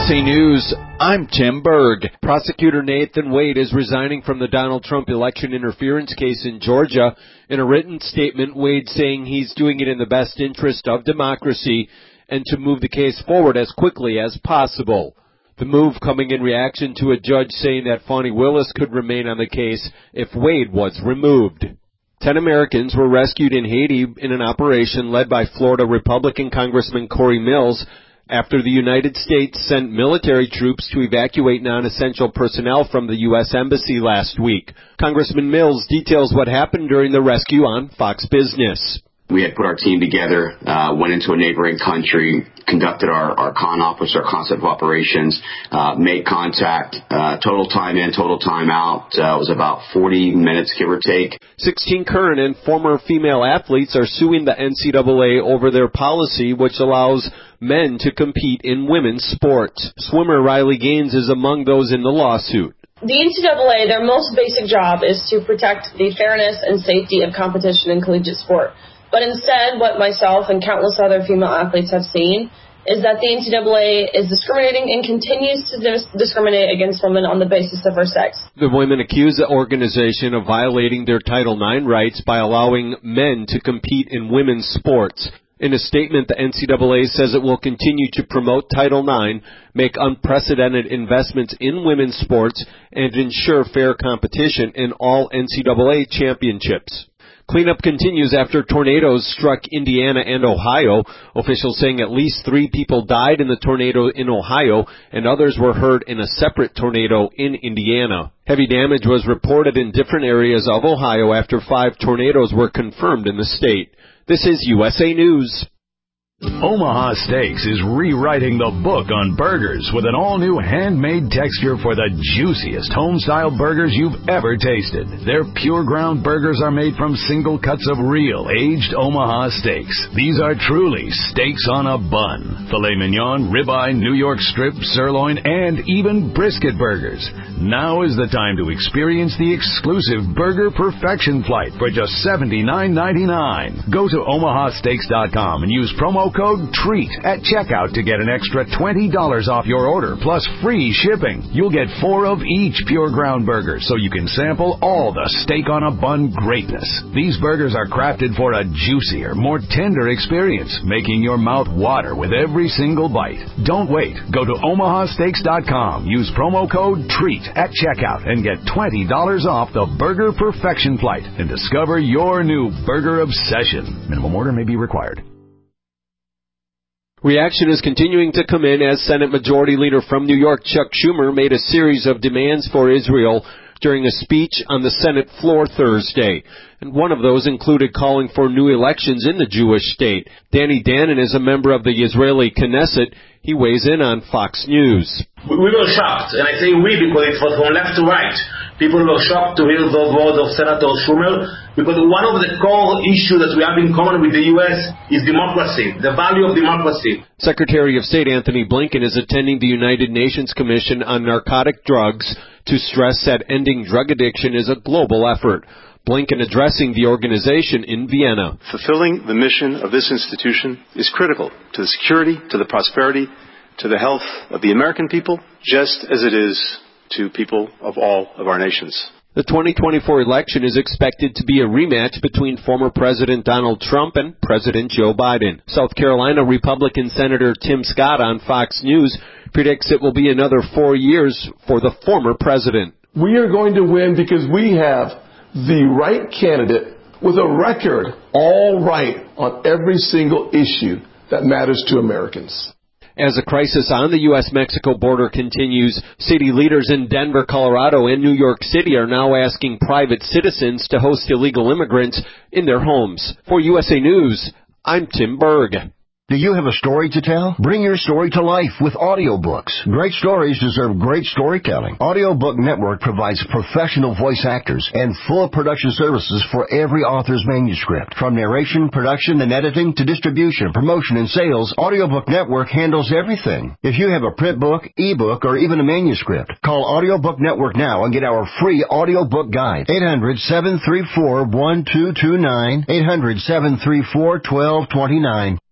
USA News, I'm Tim Berg. Prosecutor Nathan Wade is resigning from the Donald Trump election interference case in Georgia. In a written statement, Wade saying he's doing it in the best interest of democracy and to move the case forward as quickly as possible. The move coming in reaction to a judge saying that Fani Willis could remain on the case if Wade was removed. 10 Americans were rescued in Haiti in an operation led by Florida Republican Congressman Corey Mills after the United States sent military troops to evacuate non-essential personnel from the U.S. Embassy last week. Congressman Mills details what happened during the rescue on Fox Business. We had put our team together, went into a neighboring country, conducted our CONOPS, our concept of operations, made contact, total time in, total time out. It was about 40 minutes, give or take. 16 current and former female athletes are suing the NCAA over their policy, which allows men to compete in women's sports. Swimmer Riley Gaines is among those in the lawsuit. The NCAA, their most basic job is to protect the fairness and safety of competition in collegiate sport. But instead, what myself and countless other female athletes have seen is that the NCAA is discriminating and continues to discriminate against women on the basis of her sex. The women accuse the organization of violating their Title IX rights by allowing men to compete in women's sports. In a statement, the NCAA says it will continue to promote Title IX, make unprecedented investments in women's sports, and ensure fair competition in all NCAA championships. Cleanup continues after tornadoes struck Indiana and Ohio. Officials saying at least 3 people died in the tornado in Ohio, and others were hurt in a separate tornado in Indiana. Heavy damage was reported in different areas of Ohio after 5 tornadoes were confirmed in the state. This is USA News. Omaha Steaks is rewriting the book on burgers with an all-new handmade texture for the juiciest home-style burgers you've ever tasted. Their pure ground burgers are made from single cuts of real, aged Omaha steaks. These are truly steaks on a bun. Filet mignon, ribeye, New York strip, sirloin, and even brisket burgers. Now is the time to experience the exclusive Burger Perfection Flight for just $79.99. Go to omahasteaks.com and use promo code TREAT at checkout to get an extra $20 off your order plus free shipping. You'll get 4 of each pure ground burger so you can sample all the steak on a bun greatness. These burgers are crafted for a juicier, more tender experience, making your mouth water with every single bite. Don't wait. Go to omahasteaks.com. Use promo code TREAT at checkout and get $20 off the Burger Perfection Flight and discover your new burger obsession. Minimum order may be required. Reaction is continuing to come in as Senate Majority Leader from New York, Chuck Schumer, made a series of demands for Israel during a speech on the Senate floor Thursday. And one of those included calling for new elections in the Jewish state. Danny Danon is a member of the Israeli Knesset. He weighs in on Fox News. We were shocked, and I say we because it was from left to right. People were shocked to hear those words of Senator Schumer, because one of the core issues that we have in common with the U.S. is democracy, the value of democracy. Secretary of State Anthony Blinken is attending the United Nations Commission on Narcotic Drugs to stress that ending drug addiction is a global effort. Blinken addressing the organization in Vienna. Fulfilling the mission of this institution is critical to the security, to the prosperity, to the health of the American people, just as it is to people of all of our nations. The 2024 election is expected to be a rematch between former President Donald Trump and President Joe Biden. South Carolina Republican Senator Tim Scott on Fox News predicts it will be another 4 years for the former president. We are going to win because we have the right candidate with a record all right on every single issue that matters to Americans. As the crisis on the U.S.-Mexico border continues, city leaders in Denver, Colorado, and New York City are now asking private citizens to host illegal immigrants in their homes. For USA News, I'm Tim Berg. Do you have a story to tell? Bring your story to life with audiobooks. Great stories deserve great storytelling. Audiobook Network provides professional voice actors and full production services for every author's manuscript. From narration, production, and editing to distribution, promotion, and sales, Audiobook Network handles everything. If you have a print book, ebook, or even a manuscript, call Audiobook Network now and get our free audiobook guide. 800-734-1229. 800-734-1229.